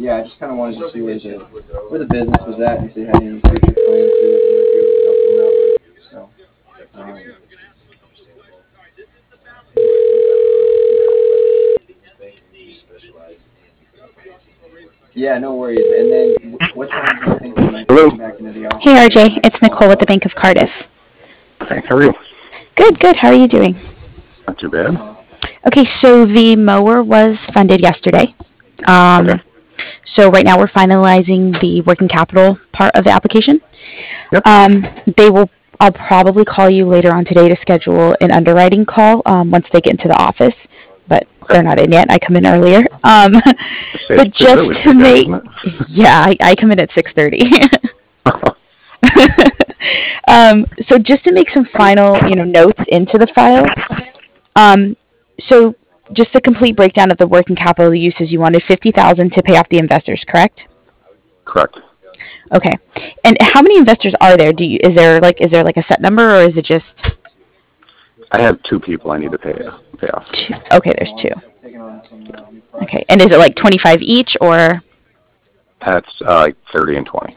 yeah, I just kind of wanted to see where the business was at and if they had any future plans that you might be able to help them out with. So, um, yeah, no worries. And then, what time do you think you might be Hello. getting back into the Hey office so that I RJ, might it's follow Nicole with the up? Bank of Cardiff. Thanks. How are you? Good, good. How are you doing? Not too bad. Okay, so the mower was funded yesterday. Okay. Um, so right now we're finalizing the working capital part of the application. Yep. They will. I'll probably call you later on today to schedule an underwriting call once they get into the office, but Okay. they're not in yet. I come in earlier. Just say it's But pretty early just for to you guys, make, isn't it? yeah, I come in at 6:30. So just to make some final, notes into the file. Um, so just a complete breakdown of the working capital uses. You wanted 50,000 to pay off the investors, correct? Correct. Okay. And how many investors are there? Is there like a set number, or is it just I have two people I need to pay off. two? Okay, there's two. Taking on some new Okay. projects And and is it like stuff. 25 each, or That's like 30 and 20.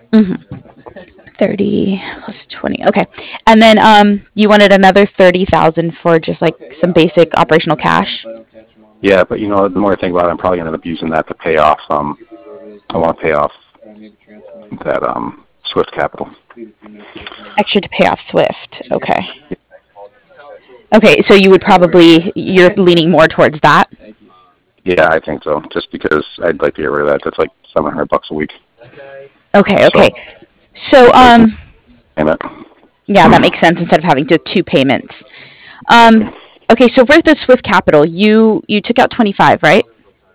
30 plus 20? Okay. And then you wanted another 30,000 for just like Okay, some yeah, I'll basic give him a operational ring again if cash. I don't catch him on Yeah, but the more I think about it, I'm probably gonna end up using that to pay off. I want to pay off maybe transfer money to that him. Swift Capital. Leave a few notes with him. Extra to pay off Swift. Okay. Okay, so you're leaning more towards that. Thank you. Yeah, I think so. Just because I'd like to get rid of that. That's like $700 a week. Okay, So okay. So instead of payment. yeah, that makes sense instead of having to two payments. Um, Exactly. okay, so for the Swift Capital, you took out 25, right?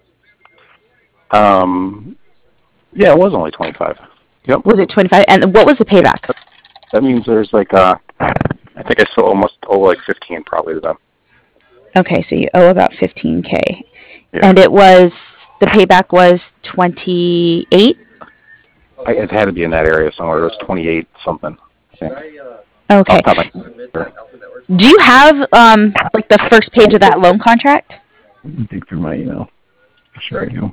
Um, yeah, it was only 25. Yep. Was it 25? And what was the Yeah. payback? That means there's like I think I still almost owe like 15 probably to them. Okay, so you owe about 15K. Yeah. And the payback was 28? It had to be in that area somewhere. It was 28 something, I think. Okay. Off the top of my head. Do you have like the first page of that loan contract? Let me dig through my email. Sure I do.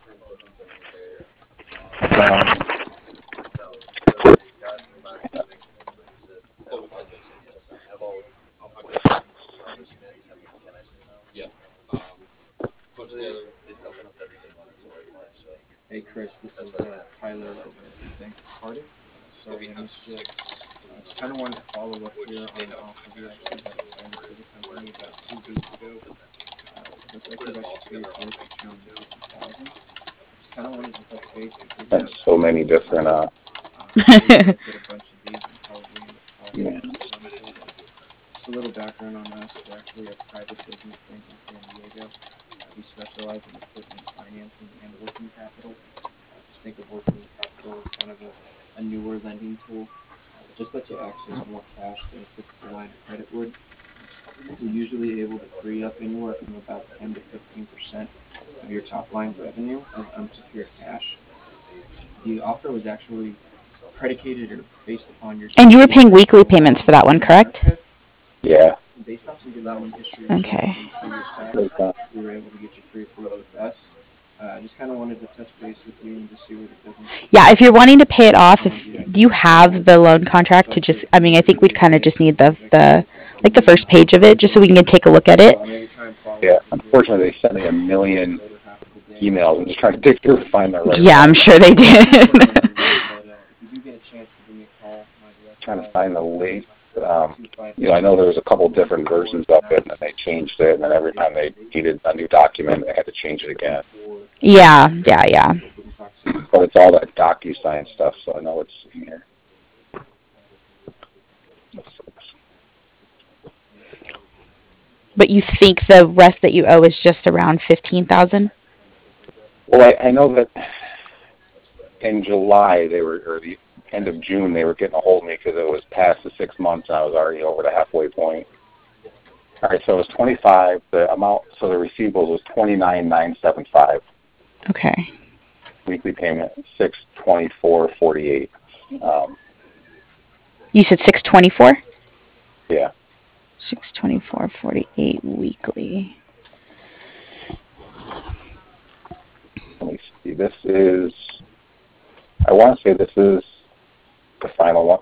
Hey, Chris, this is Tyler over at the Bank of Cardiff. Sorry I missed you. Just kind of wanted to follow up here on an offer we actually had extended to the company about 2 weeks ago. Looks like we've actually cleared both for 250,000. Just kind of wanted to touch base and figure That's out so next many steps different. here. I know you guys get a bunch of these and probably end up talking Yeah. to each one. But just a little background on us. We're actually a private business bank in San Diego. We specialize in equipment financing and working capital. Just think of working capital as kind of a newer lending tool that just lets you access more cash than a typical line of credit would. We're usually able to free up anywhere from about 10 to 15% of your top line revenue as unsecured cash. The offer was actually predicated or based upon your And you were paying situation weekly and what payments you've for that been one, dealing with correct? there. Yeah. And based off some good lending history yourself Okay. in previous past, Like, we were able to get you pre-approved with us. I just kind of wanted to touch base with you and just see where the business was Yeah, at. if you're wanting to pay it off, Wanted if you to you have the loan contract to especially just, if I you mean, knew I that think you we'd needed kind of any just need the projections like the moving first forward page of for it, the just so we business. can take a look at it. So maybe try and follow yeah. up with you Unfortunately, they sent me a in the million later half of the day. emails. I'm just trying to dig through and find the right Yeah, I'm one. sure they I'll shoot you did. over a link, but if you do get a chance to give me a call, my direct Trying to dial find the is link. two five I know four there was a couple one different four versions of it, nine and then they six. changed it, and then every time they needed a new document, they had to change it again. Yeah, yeah, yeah. We can talk soon. But it's all that DocuSign stuff, so I know it's in here. But you think the rest that you owe is just around 15,000? Well, I know that in July or the end of June, they were getting a hold of me because it was past the 6 months, and I was already over the halfway point. All right, so it was 25. The amount, so the receivables was 29,975. Okay. Weekly payment 624.48. You said 624? Yeah. 624.48 weekly. Let me see this is, I want to say this is the final one.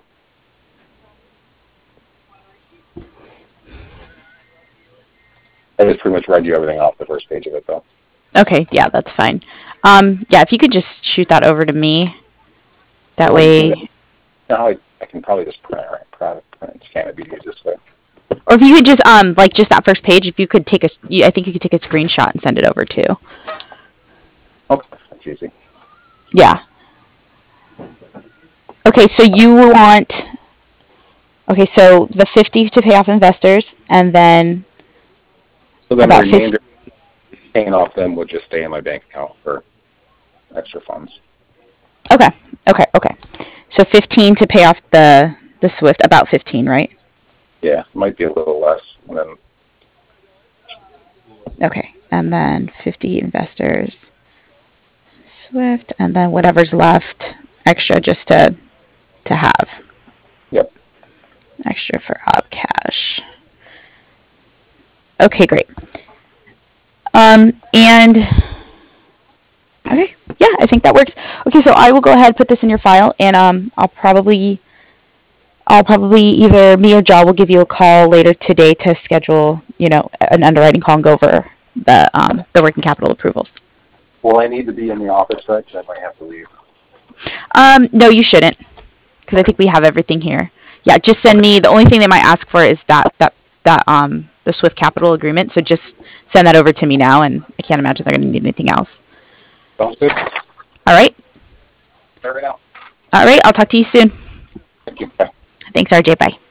I just pretty much read you everything off the first page of it, though. Okay, yeah, that's fine. Yeah, if you could just shoot that over to me, that way. No, I can probably just print and scan it. Be the easiest way. Or if you could just like just that first page, if you could take I think you could take a screenshot and send it over too. Okay, that's easy. Yeah. Okay, so you want. Okay, so the 50 to pay off investors, and then. So then about the remainder paying off them would just stay in my bank account for extra funds. Okay. So 15 to pay off the Swift, about 15, right? Yeah, might be a little less. And then Okay, and then 50 investors, Swift, and then whatever's left extra just to have. Yep. Extra for cash. Okay, great. And okay, yeah, I think that works. Okay, so I will go ahead and put this in your file, and I'll probably either me or Joe will give you a call later today to schedule, an underwriting call and go over the working capital approvals. Will I need to be in the office, right? Because I might have to leave. No, you shouldn't, because I think we have everything here. Yeah, just send me. The only thing they might ask for is that the Swift Capital agreement. So just send that over to me now, and I can't imagine they're going to need anything else. Sounds good. All right. Right now. All right. I'll talk to you soon. Thank you. Bye. Thanks, RJ. Bye.